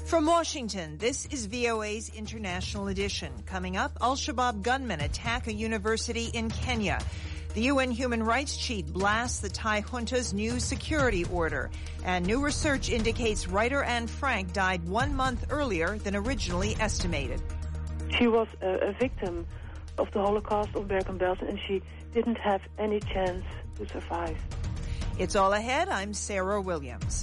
From Washington, this is VOA's International Edition. Coming up, Al-Shabaab gunmen attack a university in Kenya. The UN Human Rights Chief blasts the Thai junta's new security order. And new research indicates writer Anne Frank died 1 month earlier than originally estimated. She was a victim of the Holocaust of Bergen-Belsen, and she didn't have any chance to survive. It's all ahead. I'm Sarah Williams.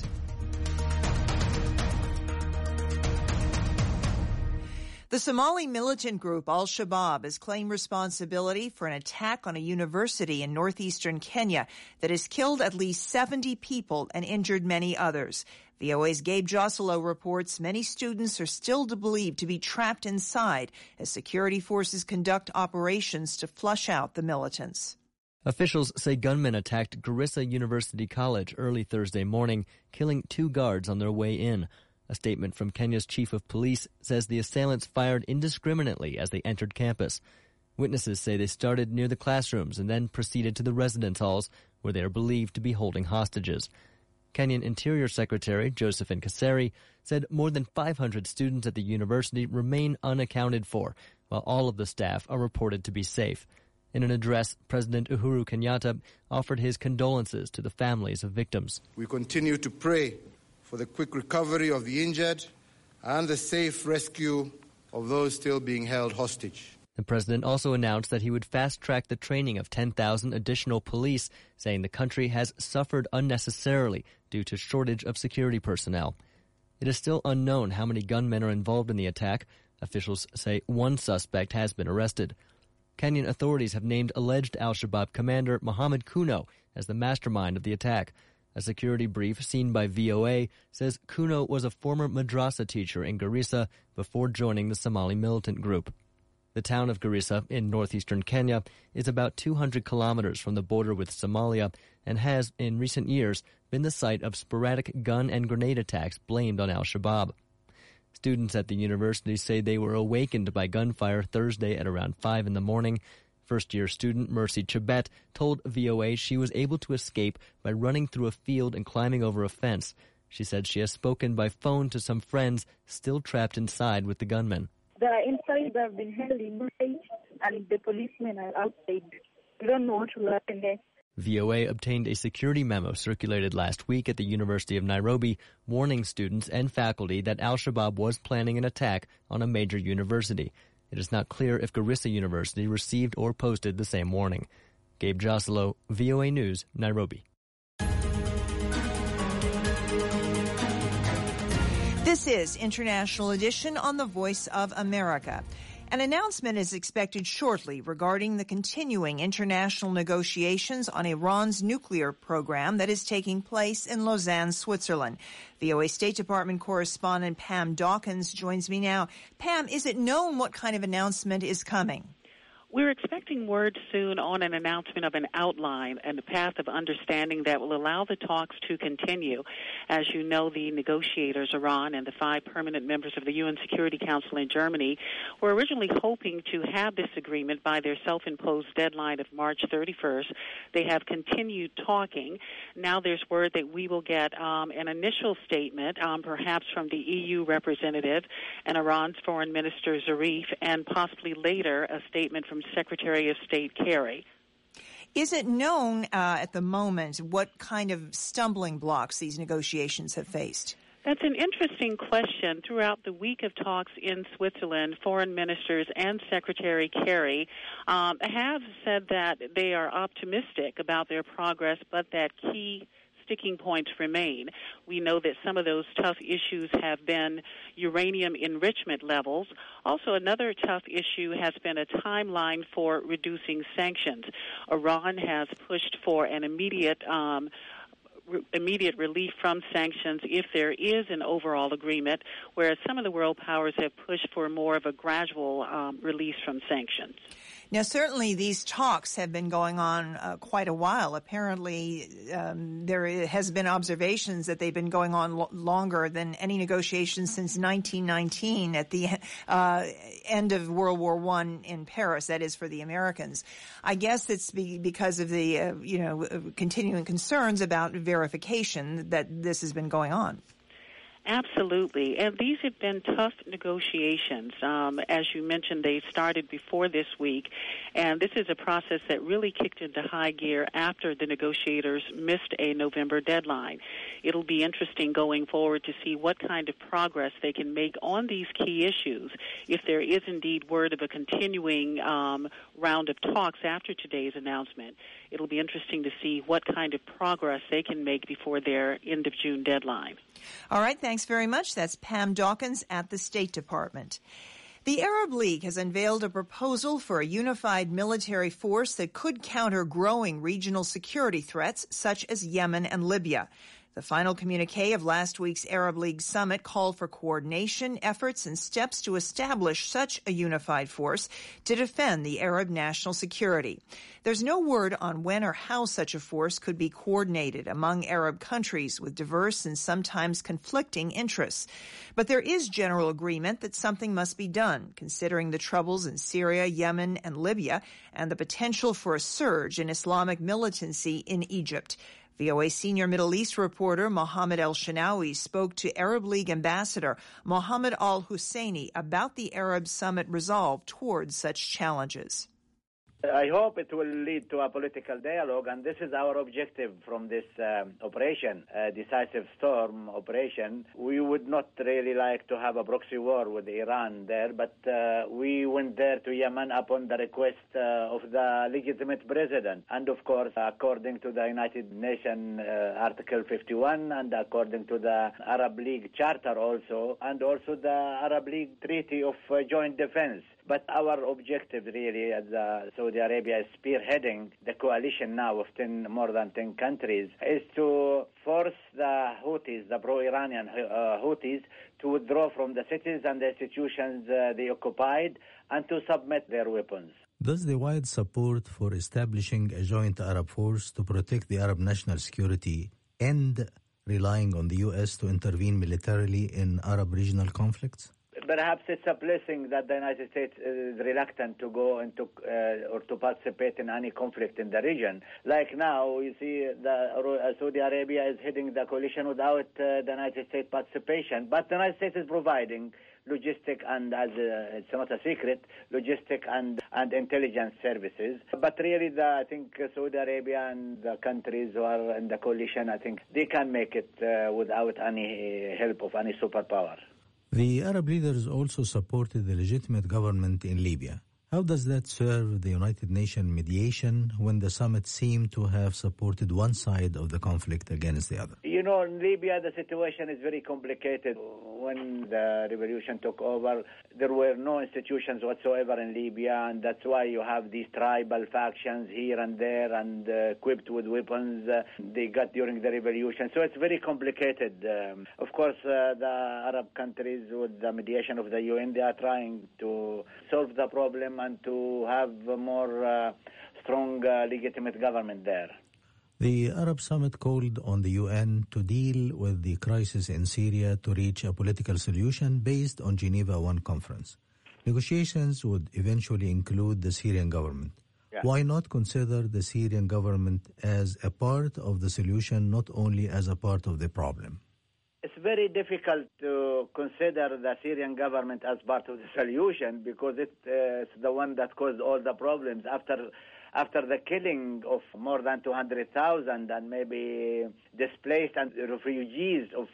The Somali militant group Al-Shabaab has claimed responsibility for an attack on a university in northeastern Kenya that has killed at least 70 people and injured many others. VOA's Gabe Joselo reports many students are still believed to be trapped inside as security forces conduct operations to flush out the militants. Officials say gunmen attacked Garissa University College early Thursday morning, killing 2 guards on their way in. A statement from Kenya's chief of police says the assailants fired indiscriminately as they entered campus. Witnesses say they started near the classrooms and then proceeded to the residence halls, where they are believed to be holding hostages. Kenyan Interior Secretary Josephine Kaseri said more than 500 students at the university remain unaccounted for, while all of the staff are reported to be safe. In an address, President Uhuru Kenyatta offered his condolences to the families of victims. We continue to pray for the quick recovery of the injured and the safe rescue of those still being held hostage. The president also announced that he would fast-track the training of 10,000 additional police, saying the country has suffered unnecessarily due to shortage of security personnel. It is still unknown how many gunmen are involved in the attack. Officials say 1 suspect has been arrested. Kenyan authorities have named alleged Al-Shabaab commander Mohammed Kuno as the mastermind of the attack. A security brief seen by VOA says Kuno was a former madrasa teacher in Garissa before joining the Somali militant group. The town of Garissa in northeastern Kenya is about 200 kilometers from the border with Somalia and has, in recent years, been the site of sporadic gun and grenade attacks blamed on Al-Shabaab. Students at the university say they were awakened by gunfire Thursday at around 5 in the morning. First-year student Mercy Chebet told VOA she was able to escape by running through a field and climbing over a fence. She said she has spoken by phone to some friends still trapped inside with the gunmen. They are inside, they have been held inside, and the policemen are outside. We don't know what will happen next. VOA obtained a security memo circulated last week at the University of Nairobi warning students and faculty that Al-Shabaab was planning an attack on a major university. It is not clear if Garissa University received or posted the same warning. Gabe Joselo, VOA News, Nairobi. This is International Edition on the Voice of America. An announcement is expected shortly regarding the continuing international negotiations on Iran's nuclear program that is taking place in Lausanne, Switzerland. VOA State Department correspondent Pam Dawkins joins me now. Pam, is it known what kind of announcement is coming? We're expecting word soon on an announcement of an outline and a path of understanding that will allow the talks to continue. As you know, the negotiators, Iran and the 5 permanent members of the UN Security Council in Germany, were originally hoping to have this agreement by their self-imposed deadline of March 31st. They have continued talking. Now there's word that we will get an initial statement, perhaps from the EU representative and Iran's Foreign Minister Zarif, and possibly later a statement from Secretary of State Kerry. Is it known at the moment what kind of stumbling blocks these negotiations have faced? That's an interesting question. Throughout the week of talks in Switzerland, foreign ministers and Secretary Kerry have said that they are optimistic about their progress, but that key sticking points remain. We know that some of those tough issues have been uranium enrichment levels. Also, another tough issue has been a timeline for reducing sanctions. Iran has pushed for an immediate relief from sanctions if there is an overall agreement, whereas some of the world powers have pushed for more of a gradual release from sanctions. Now, certainly these talks have been going on quite a while. Apparently, there has been observations that they've been going on longer than any negotiations since 1919 at the end of World War I in Paris, that is for the Americans. I guess it's because of the, continuing concerns about verification that this has been going on. Absolutely. And these have been tough negotiations. As you mentioned, they started before this week, and this is a process that really kicked into high gear after the negotiators missed a November deadline. It'll be interesting going forward to see what kind of progress they can make on these key issues if there is indeed word of a continuing round of talks after today's announcement. It'll be interesting to see what kind of progress they can make before their end of June deadline. All right, thanks very much. That's Pam Dawkins at the State Department. The Arab League has unveiled a proposal for a unified military force that could counter growing regional security threats such as Yemen and Libya. The final communique of last week's Arab League summit called for coordination, efforts, and steps to establish such a unified force to defend the Arab national security. There's no word on when or how such a force could be coordinated among Arab countries with diverse and sometimes conflicting interests. But there is general agreement that something must be done, considering the troubles in Syria, Yemen, and Libya, and the potential for a surge in Islamic militancy in Egypt. VOA senior Middle East reporter Mohammed El-Shinawi spoke to Arab League ambassador Mohammed Al-Husseini about the Arab summit resolve towards such challenges. I hope it will lead to a political dialogue, and this is our objective from this operation, Decisive Storm operation. We would not really like to have a proxy war with Iran there, but we went there to Yemen upon the request of the legitimate president. And of course, according to the United Nations Article 51 and according to the Arab League Charter also, and also the Arab League Treaty of Joint Defense. But our objective really as Saudi Arabia is spearheading the coalition now of more than 10 countries is to force the Houthis, the pro-Iranian Houthis, to withdraw from the cities and the institutions they occupied and to submit their weapons. Does the wide support for establishing a joint Arab force to protect the Arab national security end relying on the U.S. to intervene militarily in Arab regional conflicts? Perhaps it's a blessing that the United States is reluctant to go into or to participate in any conflict in the region. Like now, you see, Saudi Arabia is heading the coalition without the United States participation, but the United States is providing logistic and, as it's not a secret, logistic and intelligence services. But really, I think Saudi Arabia and the countries who are in the coalition, I think they can make it without any help of any superpower. The Arab leaders also supported the legitimate government in Libya. How does that serve the United Nations mediation when the summit seemed to have supported one side of the conflict against the other? You know, in Libya, the situation is very complicated. When the revolution took over, there were no institutions whatsoever in Libya, and that's why you have these tribal factions here and there and equipped with weapons they got during the revolution. So it's very complicated. Of course, the Arab countries, with the mediation of the UN, they are trying to solve the problem and to have a more strong, legitimate government there. The Arab Summit called on the UN to deal with the crisis in Syria to reach a political solution based on Geneva I conference. Negotiations would eventually include the Syrian government. Yeah. Why not consider the Syrian government as a part of the solution, not only as a part of the problem? It's very difficult to consider the Syrian government as part of the solution because it's the one that caused all the problems. After the killing of more than 200,000 and maybe displaced and refugees of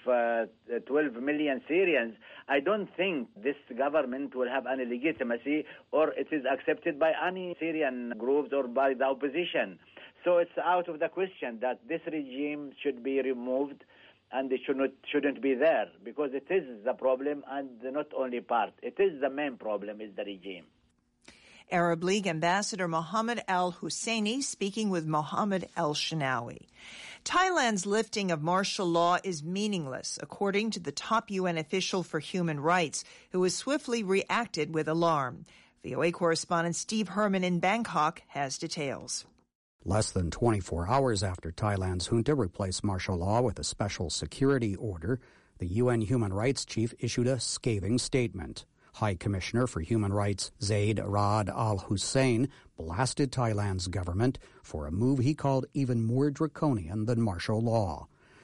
12 million Syrians, I don't think this government will have any legitimacy or it is accepted by any Syrian groups or by the opposition. So it's out of the question that this regime should be removed and it shouldn't be there because it is the problem and not only part. It is the main problem is the regime. Arab League Ambassador Mohammed Al-Husseini speaking with Mohammed El-Shinawi. Thailand's lifting of martial law is meaningless, according to the top UN official for human rights, who has swiftly reacted with alarm. VOA correspondent Steve Herman in Bangkok has details. Less than 24 hours after Thailand's junta replaced martial law with a special security order, the UN human rights chief issued a scathing statement. High Commissioner for Human Rights Zaid Ra'ad Al Hussein blasted Thailand's government for a move he called even more draconian than martial law.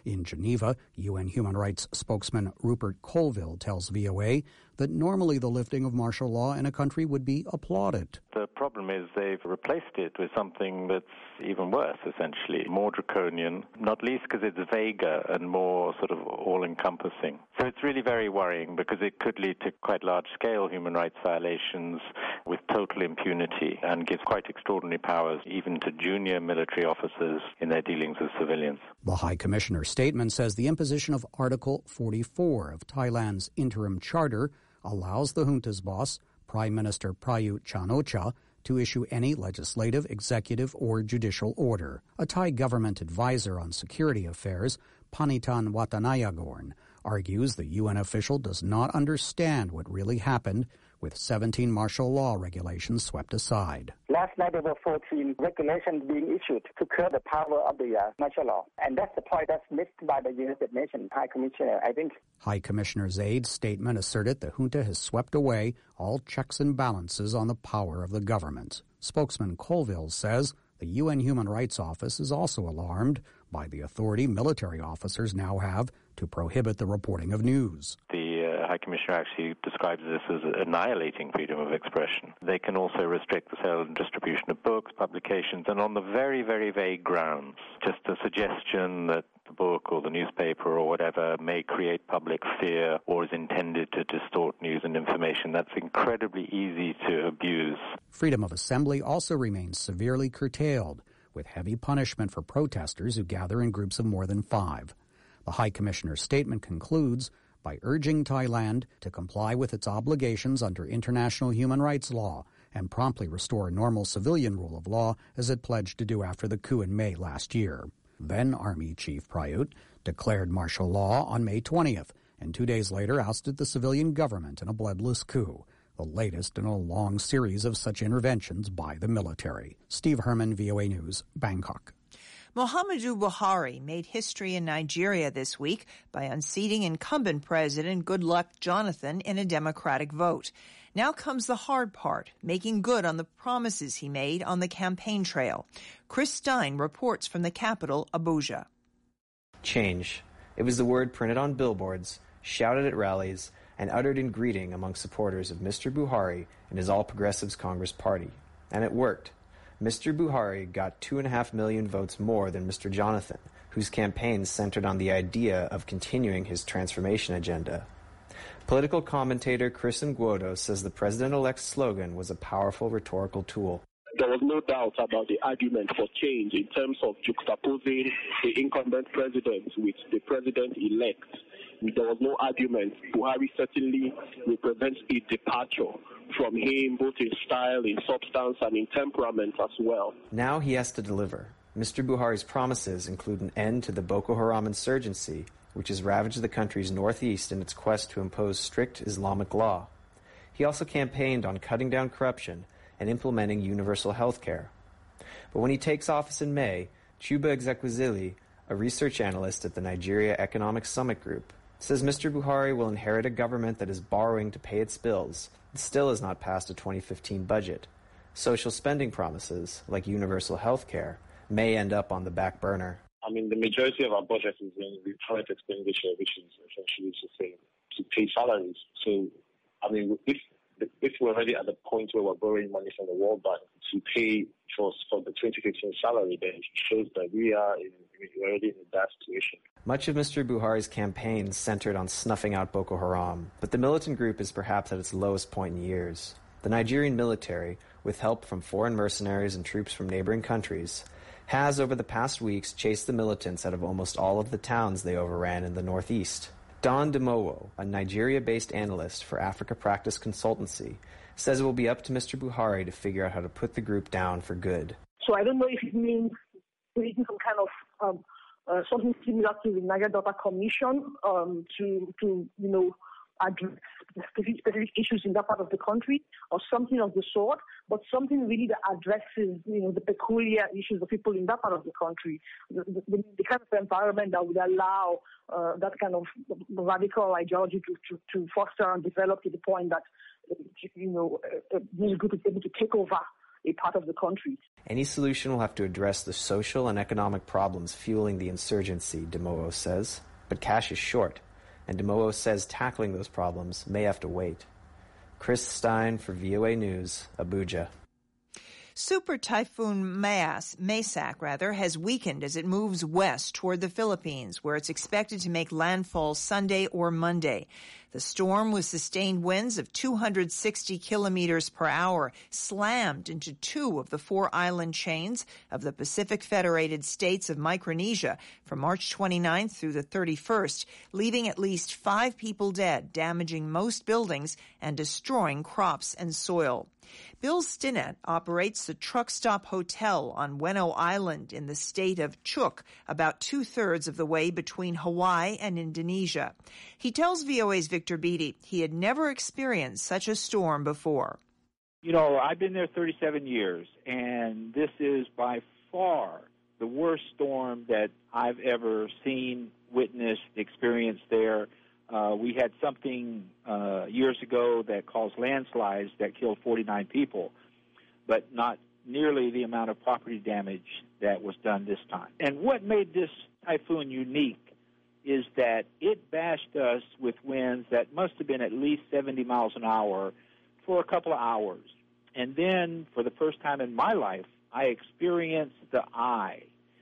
In Geneva, UN human rights spokesman Rupert Colville tells VOA that normally the lifting of martial law in a country would be applauded. The problem is they've replaced it with something that's even worse, essentially, more draconian, not least because it's vaguer and more sort of all-encompassing. So it's really very worrying because it could lead to quite large-scale human rights violations with total impunity and gives quite extraordinary powers even to junior military officers in their dealings with civilians. The High Commissioner's statement says the imposition of Article 44 of Thailand's interim charter allows the junta's boss, Prime Minister Prayut Chan-o-cha, to issue any legislative, executive, or judicial order. A Thai government advisor on security affairs, Panitan Watanayagorn, argues the UN official does not understand what really happened with 17 martial law regulations swept aside. Last night there were 14 regulations being issued to curb the power of the martial law. And that's the point that's missed by the United Nations High Commissioner, I think. High Commissioner Zaid's statement asserted the junta has swept away all checks and balances on the power of the government. Spokesman Colville says the UN Human Rights Office is also alarmed by the authority military officers now have to prohibit the reporting of news. The High Commissioner actually describes this as annihilating freedom of expression. They can also restrict the sale and distribution of books, publications, and on the very, very vague grounds, just a suggestion that the book or the newspaper or whatever may create public fear or is intended to distort news and information. That's incredibly easy to abuse. Freedom of assembly also remains severely curtailed, with heavy punishment for protesters who gather in groups of more than 5. The High Commissioner's statement concludes by urging Thailand to comply with its obligations under international human rights law and promptly restore normal civilian rule of law as it pledged to do after the coup in May last year. Then Army Chief Prayut declared martial law on May 20th and 2 days later ousted the civilian government in a bloodless coup, the latest in a long series of such interventions by the military. Steve Herman, VOA News, Bangkok. Muhammadu Buhari made history in Nigeria this week by unseating incumbent President Goodluck Jonathan in a democratic vote. Now comes the hard part, making good on the promises he made on the campaign trail. Chris Stein reports from the capital, Abuja. Change. It was the word printed on billboards, shouted at rallies, and uttered in greeting among supporters of Mr. Buhari and his All Progressives Congress party. And it worked. Mr. Buhari got 2.5 million votes more than Mr. Jonathan, whose campaign centered on the idea of continuing his transformation agenda. Political commentator Chris Ngwodo says the president-elect's slogan was a powerful rhetorical tool. There was no doubt about the argument for change in terms of juxtaposing the incumbent president with the president-elect. There was no argument. Buhari certainly represents a departure from him, both in style, in substance, and in temperament as well. Now he has to deliver. Mr. Buhari's promises include an end to the Boko Haram insurgency, which has ravaged the country's northeast in its quest to impose strict Islamic law. He also campaigned on cutting down corruption and implementing universal health care. But when he takes office in May, Chuba Ezekwesili, a research analyst at the Nigeria Economic Summit Group, says Mr. Buhari will inherit a government that is borrowing to pay its bills and still has not passed a 2015 budget. Social spending promises, like universal health care, may end up on the back burner. I mean, the majority of our budget is in the current expenditure, which is essentially to pay salaries. So, I mean, if we're already at the point where we're borrowing money from the World Bank to pay for the 2015 salary, then it shows that we're already in a bad situation. Much of Mr. Buhari's campaign centered on snuffing out Boko Haram, but the militant group is perhaps at its lowest point in years. The Nigerian military, with help from foreign mercenaries and troops from neighboring countries, has over the past weeks chased the militants out of almost all of the towns they overran in the northeast. Don Demowo, a Nigeria-based analyst for Africa Practice Consultancy, says it will be up to Mr. Buhari to figure out how to put the group down for good. So I don't know if it means creating some kind of something similar to the Niger Delta Commission to address specific issues in that part of the country, or something of the sort, but something really that addresses, the peculiar issues of people in that part of the country, the kind of environment that would allow that kind of radical ideology to foster and develop to the point that, this group is able to take over a part of the country. Any solution will have to address the social and economic problems fueling the insurgency, DeMoho says. But cash is short, and DeMoho says tackling those problems may have to wait. Chris Stein for VOA News, Abuja. Super Typhoon Maysak has weakened as it moves west toward the Philippines, where it's expected to make landfall Sunday or Monday. The storm, with sustained winds of 260 kilometers per hour, slammed into two of the four island chains of the Pacific Federated States of Micronesia from March 29th through the 31st, leaving at least 5 people dead, damaging most buildings and destroying crops and soil. Bill Stinnett operates the Truck Stop Hotel on Weno Island in the state of Chuuk, about 2/3 of the way between Hawaii and Indonesia. He tells VOA's Victor Beattie he had never experienced such a storm before. You know, I've been there 37 years, and this is by far the worst storm that I've ever seen, witnessed, experienced there. We had something years ago that caused landslides that killed 49 people, but not nearly the amount of property damage that was done this time. And what made this typhoon unique is that it bashed us with winds that must have been at least 70 miles an hour for a couple of hours. And then, for the first time in my life, I experienced the eye.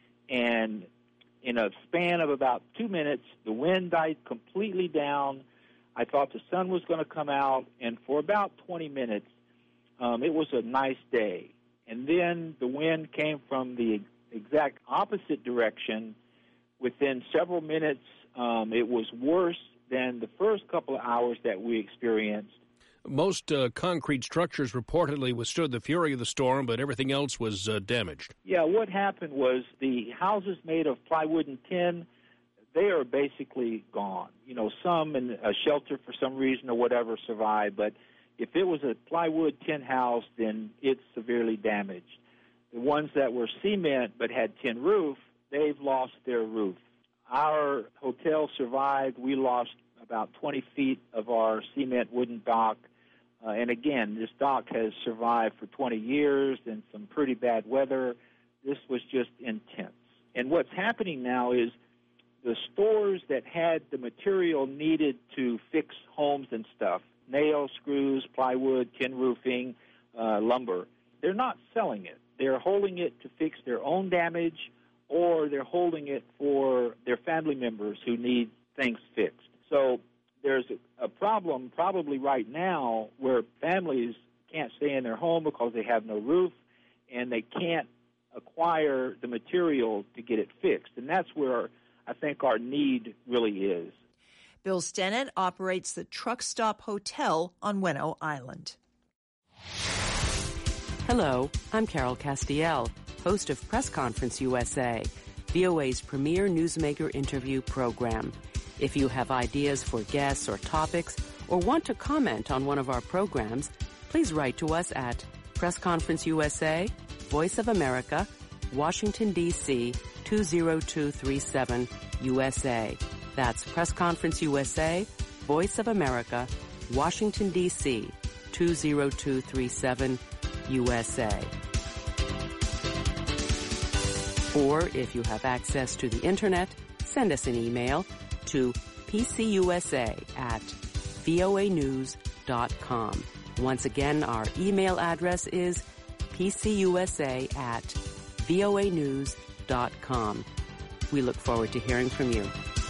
And in a span of about 2 minutes, the wind died completely down. I thought the sun was going to come out, and for about 20 minutes, it was a nice day. And then the wind came from the exact opposite direction. Within several minutes, it was worse than the first couple of hours that we experienced. Most concrete structures reportedly withstood the fury of the storm, but everything else was damaged. Yeah, what happened was the houses made of plywood and tin, they are basically gone. You know, some in a shelter for some reason or whatever survived, but if it was a plywood tin house, then it's severely damaged. The ones that were cement but had tin roof, they've lost their roof. Our hotel survived. We lost about 20 feet of our cement wooden dock. And again, this dock has survived for 20 years in some pretty bad weather. This was just intense. And what's happening now is the stores that had the material needed to fix homes and stuff, nails, screws, plywood, tin roofing, lumber, they're not selling it. They're holding it to fix their own damage, or they're holding it for their family members who need things fixed. So there's a problem probably right now where families can't stay in their home because they have no roof and they can't acquire the material to get it fixed. And that's where I think our need really is. Bill Stinnett operates the Truck Stop Hotel on Weno Island. Hello, I'm Carol Castiel, host of Press Conference USA, VOA's premier newsmaker interview program. If you have ideas for guests or topics, or want to comment on one of our programs, please write to us at Press Conference USA, Voice of America, Washington, D.C. 20237, USA. That's Press Conference USA, Voice of America, Washington, D.C. 20237, USA. Or if you have access to the Internet, send us an email to pcusa@voanews.com. Once again, our email address is pcusa@voanews.com. We look forward to hearing from you.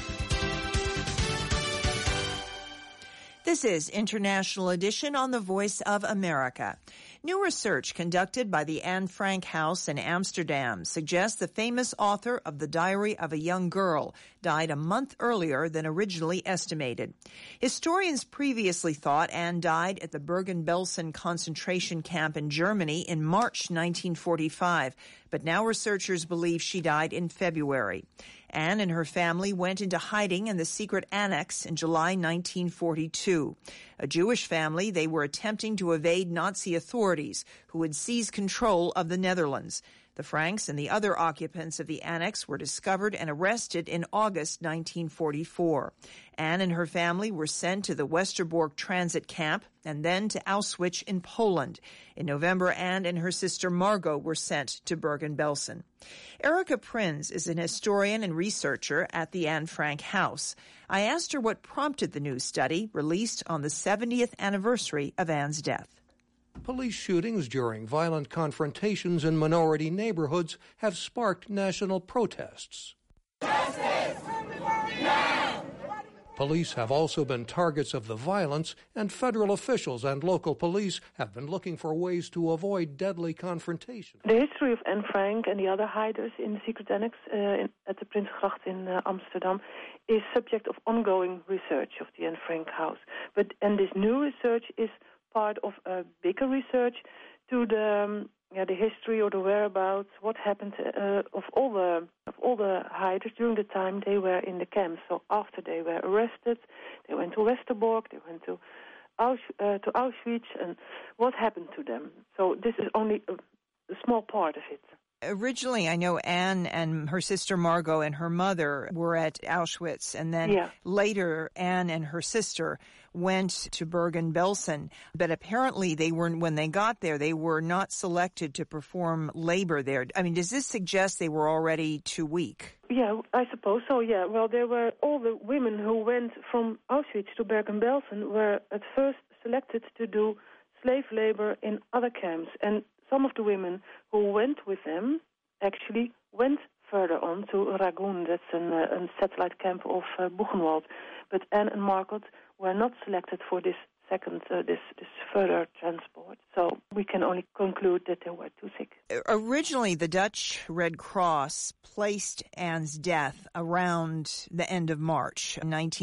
This is International Edition on the Voice of America. New research conducted by the Anne Frank House in Amsterdam suggests the famous author of The Diary of a Young Girl died a month earlier than originally estimated. Historians previously thought Anne died at the Bergen-Belsen concentration camp in Germany in March 1945, but now researchers believe she died in February. Anne and her family went into hiding in the secret annex in July 1942. A Jewish family, they were attempting to evade Nazi authorities who had seized control of the Netherlands. The Franks and the other occupants of the annex were discovered and arrested in August 1944. Anne and her family were sent to the Westerbork transit camp and then to Auschwitz in Poland. In November, Anne and her sister Margot were sent to Bergen-Belsen. Erika Prins is an historian and researcher at the Anne Frank House. I asked her what prompted the new study released on the 70th anniversary of Anne's death. Police shootings during violent confrontations in minority neighborhoods have sparked national protests. Justice! Now! Police have also been targets of the violence, and federal officials and local police have been looking for ways to avoid deadly confrontation. The history of Anne Frank and the other hiders in the secret annex at the Prinsengracht in Amsterdam is subject of ongoing research of the Anne Frank House. And this new research is part of a bigger research to the history or the whereabouts, what happened of all the hiders during the time they were in the camps. So after they were arrested, they went to Westerbork, they went to Auschwitz, and what happened to them. So this is only a small part of it. Originally, I know Anne and her sister Margot and her mother were at Auschwitz, and then later Anne and her sister went to Bergen-Belsen. But apparently when they got there, they were not selected to perform labor there. I mean, does this suggest they were already too weak? Yeah, I suppose so, yeah. Well, there were all the women who went from Auschwitz to Bergen-Belsen were at first selected to do slave labor in other camps. And some of the women who went with them actually went further on to Ragun. That's a satellite camp of Buchenwald. But Anne and Margot were not selected for this second, this further transport. So we can only conclude that they were too sick. Originally, the Dutch Red Cross placed Anne's death around the end of March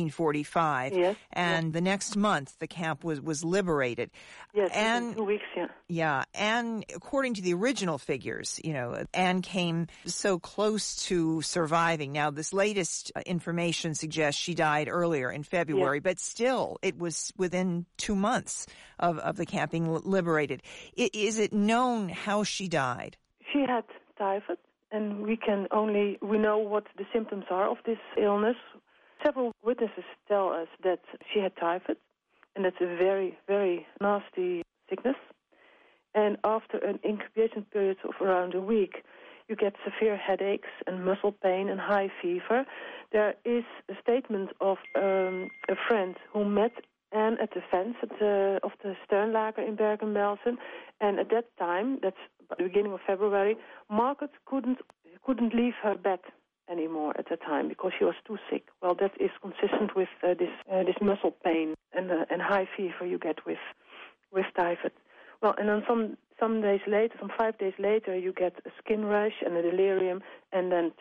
1945. Yes. And the next month, the camp was liberated. Yes, in 2 weeks, yeah. Yeah, Anne, according to the original figures, Anne came so close to surviving. Now, this latest information suggests she died earlier in February, but still, it was within 2 months of the camp being liberated. Is it known how she died? She had typhoid, and we know what the symptoms are of this illness. Several witnesses tell us that she had typhoid, and that's a very, very nasty sickness. And after an incubation period of around a week, you get severe headaches and muscle pain and high fever. There is a statement of a friend who met Anne at the fence of the Sternlager in Bergen-Belsen, and at that time, that's the beginning of February, Margot couldn't leave her bed anymore at the time because she was too sick. Well, that is consistent with this muscle pain and high fever you get with typhoid. Well, and then some days later, 5 days later, you get a skin rash and a delirium, and then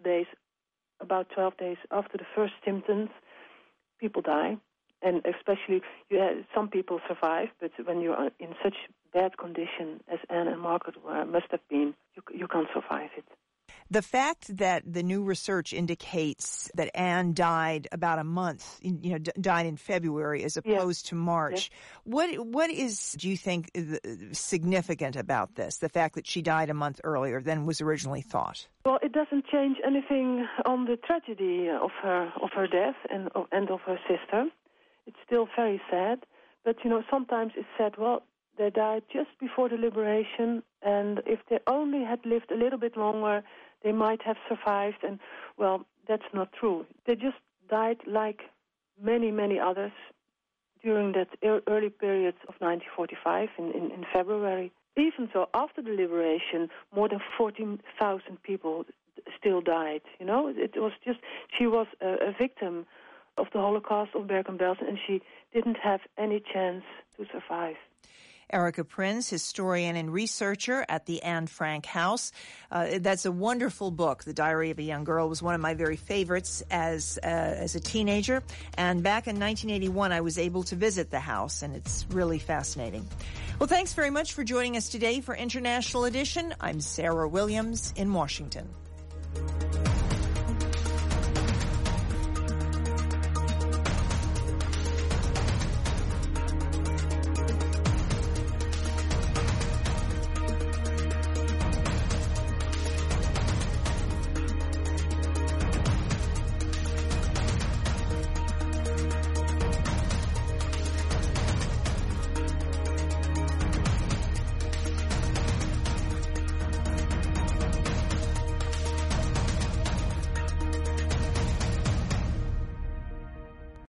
about 12 days after the first symptoms, people die. And especially, some people survive, but when you're in such bad condition as Anne and Margaret must have been, you can't survive it. The fact that the new research indicates that Anne died about a month, died in February as opposed to March, what is, do you think, significant about this, the fact that she died a month earlier than was originally thought? Well, it doesn't change anything on the tragedy of her death and of her sister. It's still very sad, but, sometimes it's said, well, they died just before the liberation, and if they only had lived a little bit longer, they might have survived, and, well, that's not true. They just died like many, many others during that early period of 1945 in February. Even so, after the liberation, more than 14,000 people still died, It was just, she was a victim of the Holocaust of Bergen-Belsen, and she didn't have any chance to survive. Erika Prins, historian and researcher at the Anne Frank House. That's a wonderful book. The Diary of a Young Girl was one of my very favorites as a teenager. And back in 1981, I was able to visit the house, and it's really fascinating. Well, thanks very much for joining us today for International Edition. I'm Sarah Williams in Washington.